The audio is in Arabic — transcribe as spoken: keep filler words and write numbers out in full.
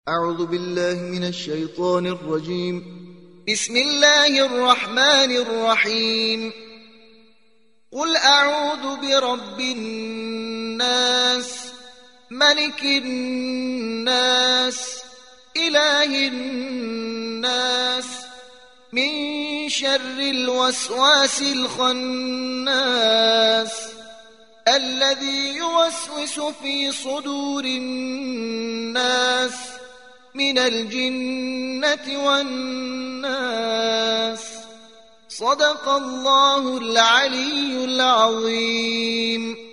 أعوذ بالله من الشيطان الرجيم. بسم الله الرحمن الرحيم. قل أعوذ برب الناس، ملك الناس، إله الناس، من شر الوسواس الخناس الذي يوسوس في صدور الناس من الجنة والناس. صدق الله العلي العظيم.